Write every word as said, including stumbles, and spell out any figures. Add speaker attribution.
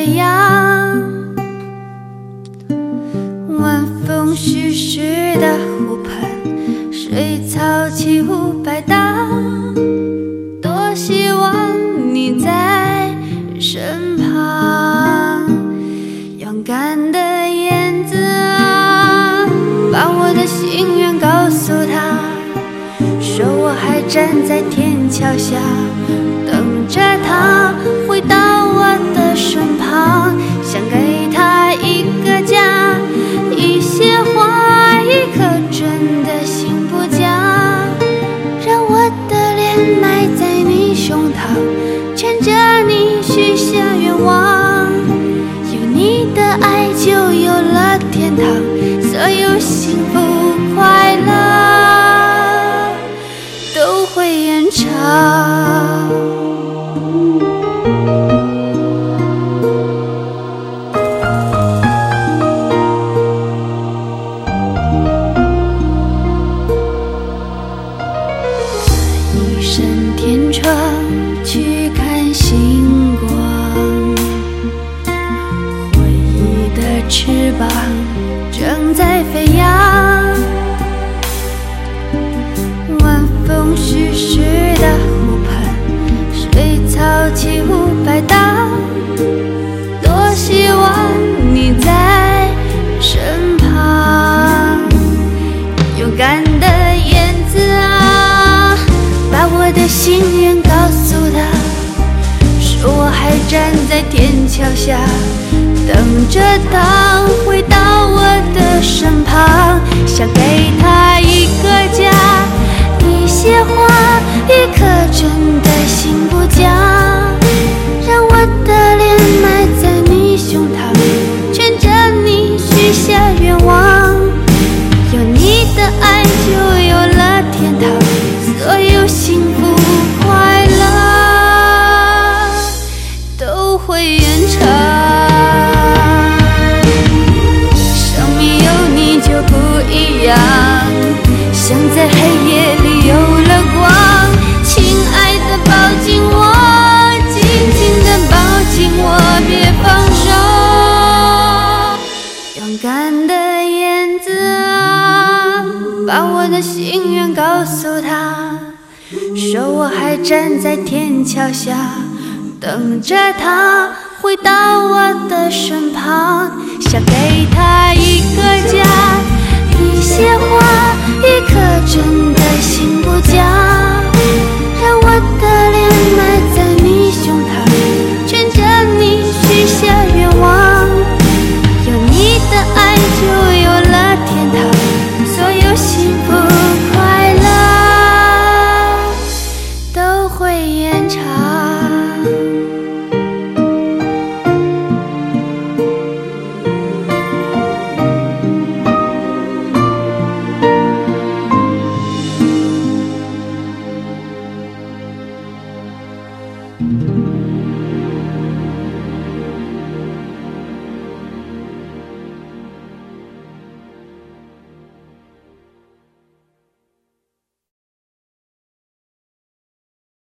Speaker 1: 飞扬，晚风徐徐的湖畔，水草起舞摆荡，多希望你在身旁。勇敢的燕子啊，把我的心愿告诉他，说我还站在天桥下，等着他回到我的身旁，想给他一个家，一些花，一颗真的心不假，让我的脸埋在你胸膛，牵着你许下愿望，有你的爱就有了天堂，所有幸福快乐都会延长。一扇天窗去看星光，回忆的翅膀正在飞扬，晚风徐徐的湖畔，水草起舞摆荡，多希望你在身旁。勇敢的燕子啊，把我的心愿告诉他，说我还站在天桥下，等着他回到我的身旁，想给他一个家，一些花，一颗真的心不假，让我的脸埋在你胸膛，牵着你许下愿望，有你的爱就有了天堂，所有幸福快乐都会延长。生命有你就不一样，像在黑夜里有了光，亲爱的抱紧我，紧紧地抱紧我，别放手。勇敢的燕子啊，把我的心愿告诉他，说我还站在天桥下，等着他回到我的身旁，想给他一个家。